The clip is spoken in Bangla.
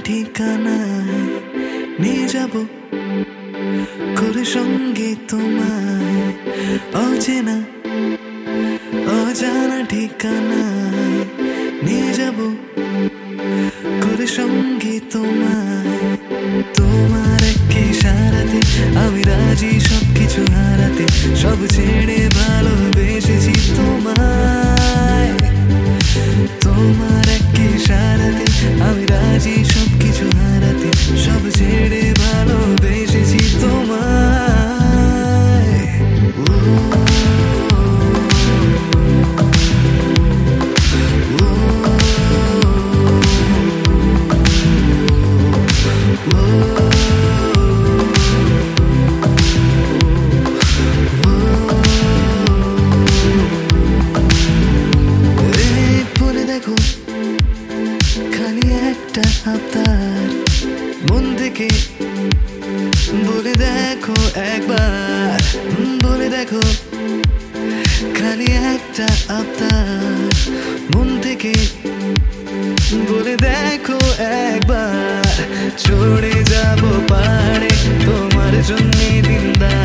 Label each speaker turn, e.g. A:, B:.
A: ঠিকানায় নিয়ে যাব করে সঙ্গে তোমায়, অচেনা অজানা ঠিকানায় নিয়ে যাব করে সঙ্গে তোমায়। তোমার এক ইশারাতে আমি রাজি সবকিছু হারাতে, সব ছেড়ে ভালোবেসেছি তোমায়। তোমার এক ইশারাতে আমি রাজি সবকিছু হারাতে, সব ছেড়ে ভালোবেসেছি তোমায়। খালি একটা আবদার মন থেকে বলে দেখো একবার, বলে দেখো খালি একটা আবদার মন থেকে বলে দেখো একবার। চড়ে যাব পাহাড়ে তোমার জন্যে দিনদার।